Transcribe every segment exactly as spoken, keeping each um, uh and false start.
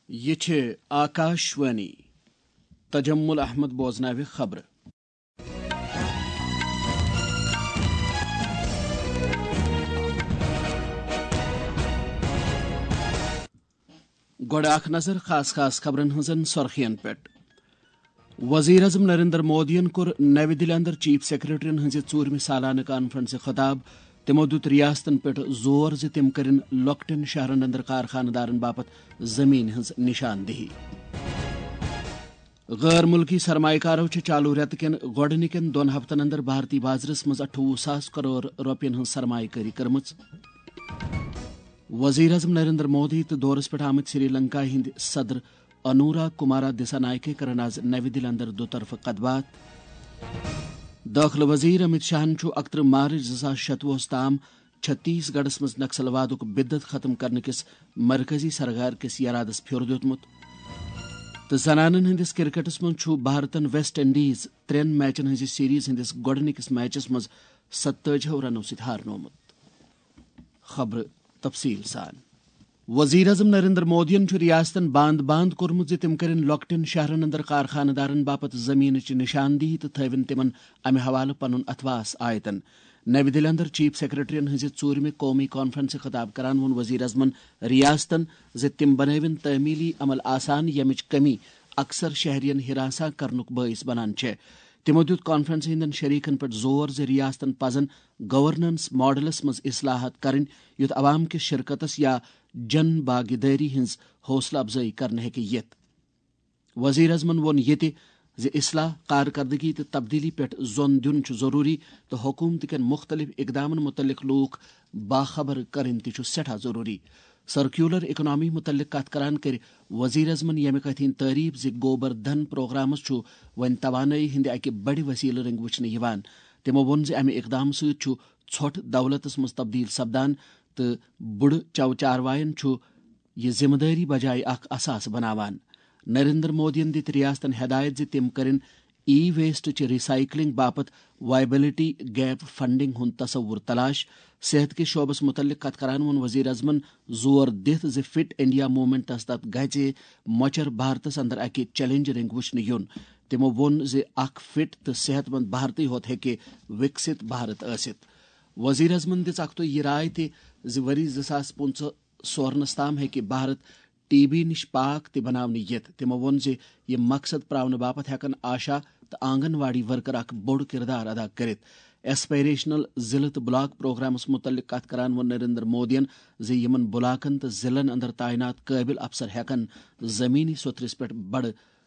یہ چھے آکاشوانی تجمل احمد بوزناوِ خبر. گوڑ اخ نظر خاص خاص خبرن ہنزن سرخین پٹ. وزیر اعظم نریندر مودین کور نو دلی اندر چیف سیکرٹرین ہنزِ ژوٗرمہِ سالانہ کانفرنس خطاب. تمو دت ریاستن پہ زور ز تم کرن لۄکٹن شہرن اندر کارخانہ دارن باپت زمین ہنز نشاندہی. غیر ملکی سرمایہ کارو چالو ریت کن گۄڈنِکٮ۪ن دون ہفتن اندر بھارتی بازرس مز اٹھوُہ ساس کروڑ رۄپین ہنز سرمایہ کٲری کٔرمٕژ. وزیر اعظم نریندر مودی تو دورس پہ آمت سری لنکا ہند صدر انورا کمارا دسا نائکے کرن آز نو دلی اندر دو طرف خطبات. داخلہ وزیر امت شاہن اکترہ مارچ زاس شتوہس تام چھتیس گڑھس مز نکسل وادک بدت ختم کرنے کس مرکزی سرکار کس ارادس پھر دیتمت. تو زنانن ہندس کرکٹس من بھارتن ویسٹ انڈیز ترین میچن ہز سیریز ہندس گۄڈنِکس میچس مز ستتٲجی رنو سۭتۍ ہارنومت. خبر تفصیل سان. وزیر اعظم نریندر مودین ریاستن باند باند کورمت تم کرن لۄکٹن شہرن اندر کارخانہ دارن باپت زمینچ نشاندہی تو تھوین تمن امہ حوالہ پنن اتواس آیتن. نو دلی اندر چیف سیکرٹرین ہنزِ ژوٗرمہِ قومی کانفرنس خطاب کران وون وزیر اعظمن ریاستن ز تم بنٲوِن تعمیلی عمل آسان یمچ کمی اکثر شہرین ہراساں کرنک باعث بنان چھ. تمو دیت کانفرنس ہندین شریکن پہ زور ز ریاستن پزن گورننس ماڈلس مز اصلاحات کرن یُتھ عوام کس شرکتس یا جن باغیداری ہنز حوصلہ افزائی کرنے ہیکہ یتھ. وزیر اعظمن وون یہ ز اصلاح کارکردگی تو تبدیلی پہ زون دن ضروری تو حکومت کن مختلف اقدامن متعلق لوک باخبر کرن تہ سٹھا ضروری. سرکیولر اکنامی متعلق کت کران کر وزیر اعظمن یمہ کتھ ہند تعریف ز گوبر دھن پروگرامس ون توانائی ہند اکہ بڑ وسیلہ رنگ وچھنہ یوان. تمو وون ز امہ اقدام ست ژھۄٹھ دولتس مز تبدیل سپدان تو بڑ چو چاروائن یہ ذمہ داری بجائے اخ اثاث بناوان. نریندر مودین دت ریاستن ہدایت ز تم کرن ای ویسٹ چہ ریسائکلنگ باپت وائبلٹی گیپ فنڈنگ ہند تصور تلاش. صحت کے شعبس متعلق کت کران وون وزیر اعظمن زور دت ز فٹ انڈیا موومنٹس تحت گژھِ مۄچر بھارتس اندر اکہ چیلنج رنگ وچھنہ یُن. تمو وون ز اخ فٹ تو صحت مند بھارتی ہوت ہیکہ وکست بھارت ٲسِتھ. وزیر اعظمن دِژ اکھ یہ رائے تہ ز ؤری زٕ ساس پٕنٛژٕ سورنس تام ہیکہ بھارت ٹی بی نش پاک تہ بناونہ یتھ. تمو وون ز یہ مقصد پراونہ باپت ہیکن آشا تو آنگن واڑی ورکر اخ بوڑ کردار ادا کرتھ. ایسپائریشنل ضلع تو بلاک پروگرامس متعلق کت کران وون نریندر مودین ز یمن بلاکن تو ضلعن اندر تعینات قابل افسر ہیکن زمینی سوترس پہ بڑ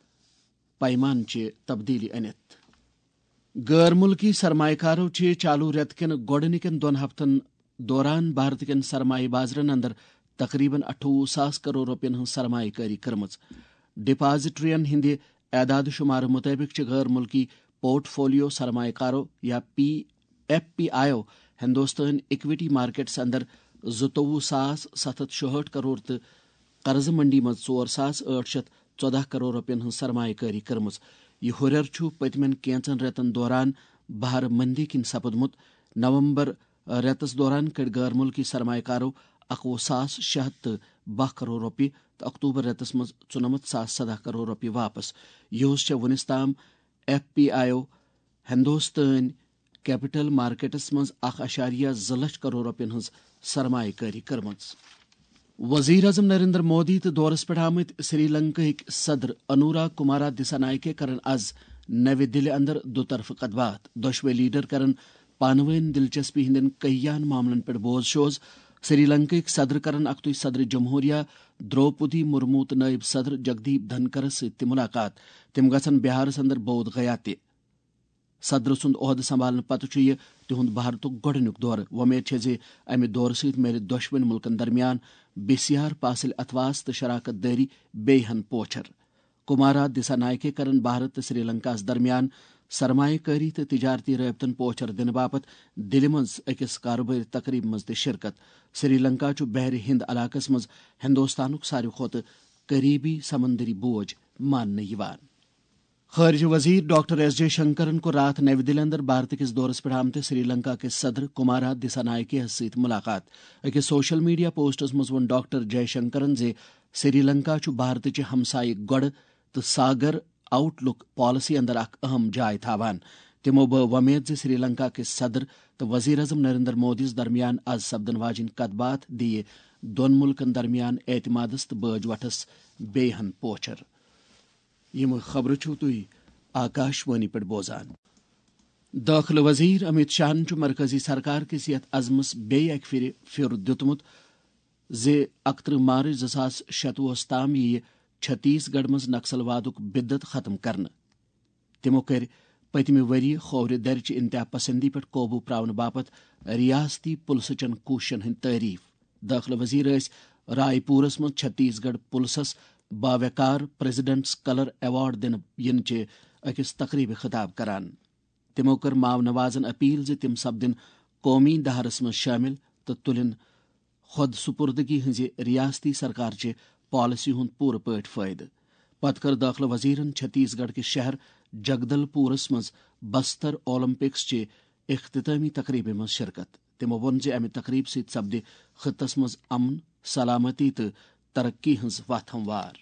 پیمان چہ تبدیلی انت. غیر ملکی سرمایہ کارو چھ چالو ریت کن گۄڈنِکٮ۪ن دون ہفتن دوران بھارت کن سرمایہ بازرن اندر تقریباً اٹھوُہ ساس کروڑ رۄپین ہنز سرمایہ کٲری کٔرمٕژ. ڈپازٹرین ہندِ اعداد شمار مطابق چھ غیر ملکی پورٹ فولیو سرمایہ کارو یا پی ایف پی آئیو ہندوستان اکوٹی مارکیٹس اندر زٕتووُہ ساس ستھ ہتھ شُہٲٹھ کروڑ تو قرض منڈی مز ژور ساس ٲٹھ شیٚتھ ژۄدہ کروڑ رۄپین ہنز سرمایہ کٲری کٔرمٕژ. یہ ہُریر چھُ پٔتمٮ۪ن کینژن ریتن دوران بہر مندی کِنۍ سپدمُت. نومبر ریتس دوران کڑ غیر ملکی سرمایہ کارو اکوُہ ساس شیٚے ہتھ تو باہ کروڑ رۄپیہِ تو اکتوبر ریتس مز ژُنمتھ ساس سدہ کروڑ رۄپیہِ واپس. یہس چھےٚ وُنس تام ایف پی آئیو ہندوستان کیپٹل مارکیٹس مز اکھ اشاریہ زٕ لچھ کروڑ رۄپین ہنز سرمایہ کٲری کٔرمٕژ. وزیر اعظم نریندر مودی تو دورس پہ آمت سری لنکاہک صدر انورا کمارا دسا نائکے کرن آز نو دلی اندر دو طرف خطبات. دۄشوے لیڈر کرن پانوٲنۍ دلچسپی ہندین کہیان معاملن پہ بوز شوز. سری لنکاہک صدر کرن اکتُے صدر جمہوریہ دروپدی مرمو تو نائب صدر جگدیپ دھنکرس ست تہ ملاقات. تم گژھن بہارس اندر بودھ گیا تہ. صدر سند عہدہ سنبھالنہ پتہ چھ یہ تہند بھارتک گۄڈنیُک دورٕ. وۄمید چھ ز امہ دورٕ سۭتۍ میلہِ دۄشوٕنی ملکن درمیان بسیار پاسل اتواس تو شراکت داری بیٚیہِ ہن پوچھر. کمارا دسا نائکے کرن بھارت تو سری لنکاہس درمیان سرمایہ کٲری تو تجارتی رٲبطن پوچھر دنہ باپت دلہ مز أکس کاربٲری تقریب مز تہ شرکت. سری لنکا چھ بحر ہند علاقس مز ہندوستانک ساروی کھۄتہٕ قریبی سمندری بوج ماننہٕ یوان. خارجہ وزیر ڈاکٹر ایس جے شنکرن کو رات نئی دلی اندر بھارت کس دورس پہ آمت سری لنکا کے صدر کمارا دسانائکے ست ملاقات. اکس سوشل میڈیا پوسٹس مز ون ڈاکٹر جے شنکرن زِ سری لنکا چھ بھارت چہ ہمسائہ گڑ تو ساگر آؤٹ لک پالسی اندر اخ اہم جائے تھاوان. تمو بہ ومید زِ سری لنکا کے صدر تو وزیر اعظم نریندر مودی درمیان آز سپدن واجن کت بات دی دون ملکن درمیان اعتمادس تو باج وٹھس بیہن پوچھر. یم خبر چھو تھی آکاشوانی پہ بوزان. داخلہ وزیر امت شاہن چھ مرکزی سرکار کس یتھ عزمس بیٚیہِ اکہ پھر پھر دیُتمُت زِ اکترہ مارچ زٕ ساس شتوُہس تام یی چھتیس گڑھ مز نکسل وادک بدت ختم کرنہٕ. تمو کر پتمہ ؤری کھوورِ درچہ انتہا پسندی پہ قوبو پراؤنہٕ باپت ریاستی پُلسہٕ چن کوٗششن ہٕنٛدۍ تعریف. داخلہ وزیر ٲسۍ رائے پورس مز چھتیس گڑھ پُلسس باوقار پریزیڈنٹس کلر ایوارڈ دنہٕ ینچہ اکس تقریبہ خطاب کران. تمو کر ماو نوازن اپیل زِ تم سپدن قومی دہرس مز شامل تو تلن خود سپردگی ہنزِ ریاستی سرکار چہ پالسی ہند پورٕ پٲٹھۍ فٲیدٕ. پتہٕ کر داخلہ وزیرن چھتیس گڑھ کس شہر جگدل پورس مز بستر اولمپکس چہ اختتامی تقریبہ مز شرکت. تمو ووٚن زِ امہ تقریب سۭتۍ سپدِ خطس مز امن، سلامتی تو ترقی ہنز وتھ ہموار.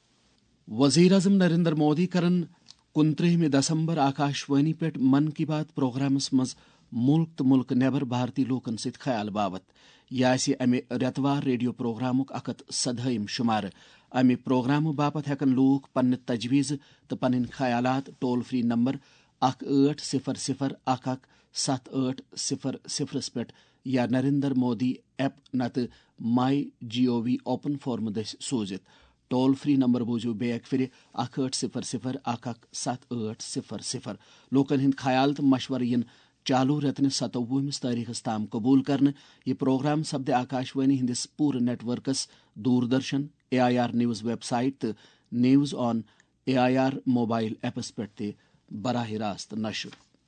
وزیر اعظم نریندر مودی کرن کنترہمہ دسمبر آکاشوانی پہ من کی بات پروگرامس مز ملک تو ملک نیبر بھارتی لوکن ست خیال باوت. یہ آسہ امہ ریتوار ریڈیو پروگرامک اکھ ہتھ سدہم شمار. امہ پروگرام باپت ہیکن لوک پنہ تجویز تو پنن خیالات ٹول فری نمبر اکھ ٲٹھ صفر صفر اکھ اکھ ستھ ٲٹھ صفر صفرس پہ یا نریندر مودی ایپ نتہ my G O V open forum دس سوزت. ٹول فری نمبر بوزو بیٚیہِ اکہ پھر اکھ ٲٹھ صفر صفر اکھ اکھ ستھ ٲٹھ صفر صفر. لوکن ہند خیال تو مشورٕ ین چالو رتنہ ستووہمس تاریخس تام قبول کرنے. یہ پروگرام سپدِ آکاشوانی ہندس پورٕ networks, Doordarshan, A I R news website تو news on A I R mobile apps پہ تہ براہ راست نشر.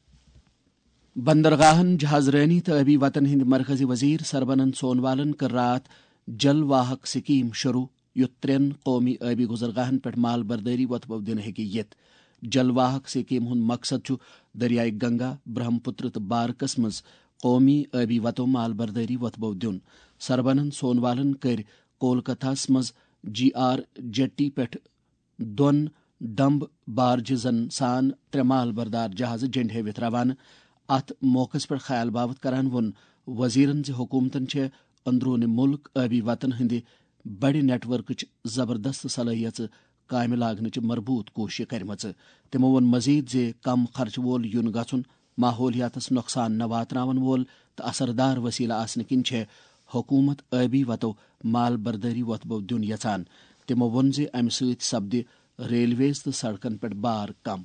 بندرگاہن، جہاز رانی تو ابی وطن ہند مرکزی وزیر سربانند سونوالن کر رات جل واہک سکیم شروع یُتھ ترین قومی آبی گزرگاہن پہ مال برداری وتبو دن ہیکہ یتھ. جل واہک سکیم ہند مقصد چھ دریائے گنگا، برہم پتر تو بارکس مز قومی آبی وتو مال برداری وتبو دن. سربانند سونوالن کر کولکتہس مز جی آر جیٹی پہ دون ڈمب بارجزن سان ترے مال بردار جہاز جنڈ ہیوت روانہ. ات موقع پہ خیال باوت کران وون وزیرن زِ حکومتن چھ اندرون ملک آبی وطن ہند بڑ نیٹ ورکچ زبردست صلاحیت کامہ لاگنچ مربوط کوشش کرمژ. تمو وون مزید زِ کم خرچہ وول یون گژھن، ماحولیاتس نقصان نہ واتناون وول تو اثردار وسیلہ آسنہ کن چھ حکومت آبی وتو مال برداری وتبو دن یژھان. تمو وون زِ امہ سۭتۍ سپدِ ریلویز تو سڑکن پہ بار کم.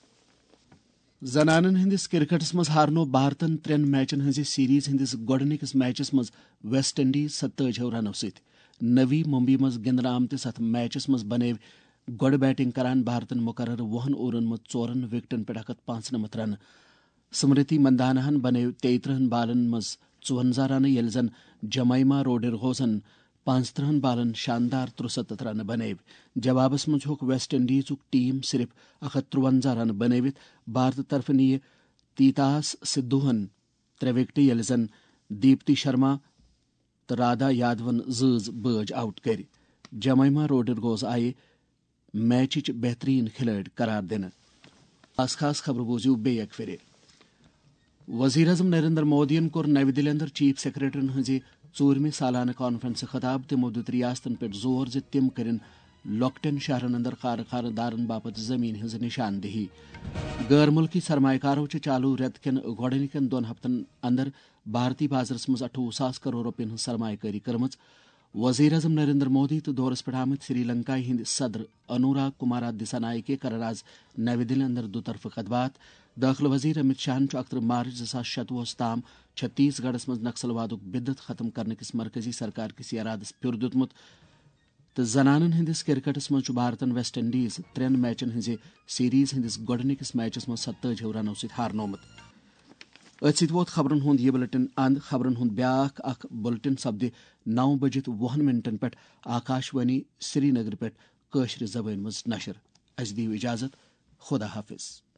زنانن ہندس کرکٹس مز ہارنو بھارتن ترین میچن ہنز سیریز ہندس گۄڈنِکس میچس مز ویسٹ انڈیز ستتٲجی رنو ست. نوی ممبئی مز گندن آمتس اتھ میچس مز بنیو گۄڈٕ بیٹنگ کران بھارتن مقرر وُہن اوورن مز ژورن وکٹن پہ اکھ ہتھ پانژھ نمتھ رنہٕ. سمرتی مندانہن بنیو تیترہن بالن مز ژونزہ رنہٕ ییٚلہِ زن جمائما روڈرگوزن پانژترہن بالن شاندار ترستتھ رنہٕ بنیو. جوابس مز ہیوٚک ویسٹ انڈیزُک ٹیم صرف اکھ ہتھ ترونزہ رنہٕ بنٲوِتھ. بھارتہٕ طرفہٕ نِیہِ تیتاس سدھوہن ترٛےٚ وکٹہٕ ییٚلہِ زن دیپتی شرما تو رادھا یادون زۭز بٲج آؤٹ کر. جمائما روڈرگوز آیہِ میچٕچ بہترین کھلٲڑۍ قرار دِنہٕ. خاص خاص خبر بوزِو بیٚیہِ اکہِ پھِرِ. وزیر اعظم نریندر مودین کوٚر نوِ دِلہِ اندر چیف سیکرٹریَن ہٕنٛزِ ژوٗرمہِ سالانہٕ کانفرنسہِ خطاب. تِمو دیُت ریاستن پٮ۪ٹھ زور زِ تِم کٔرِن لۄکٹٮ۪ن شہرن اندر کارخانہٕ دارن باپت زمین ہٕنٛز نشاندہی. غٲر مُلکی سرمایہ کارو چھِ چالو رٮ۪تہٕ کٮ۪ن گۄڈنِکٮ۪ن دۄن ہفتن اندر بھارتی بازرس منٛز اٹھووُہ ساس کرور رۄپین ہٕنٛز سرمایہ کٲری کٔرمٕژ. وزیر اعظم نریندر مودی تہٕ دورس پٮ۪ٹھ آمٕتۍ سری لنکایہ ہٕنٛدۍ صدر انوراگ کمارا دسانائکے کرن آز نوِ دِلہِ اندر دُطرفہٕ خطبات. داخلہ وزیر امت شاہن چھُ اکترہ مارچ زٕ ساس شتوُہس تام چھتیس گڑھس منٛز نکسل وادُک بدت ختم کرنہٕ کِس مرکزی سرکار کِس ارادس پھِر دیُتمُت تہٕ زنانن ہندس کرکٹس منٛز چھُ بھارتن ویسٹ انڈیز ترین میچن ہنزِ سیریز ہندس گۄڈنِکس میچس منٛز ستتٲجی رنو سۭتۍ ہارنومُت. أتھۍ سۭتۍ ووت خبرن ہُنٛد یہِ بُلٹن اند. خبرن ہُنٛد بیاکھ اکھ بُلٹن سپدِ نو بجِتھ وُہن منٹن پٮ۪ٹھ آکاشوانی سری نگر پٮ۪ٹھ کٲشرِ زبٲنۍ منٛز نشر. اسہِ دِیِو اجازت خدا حافظ.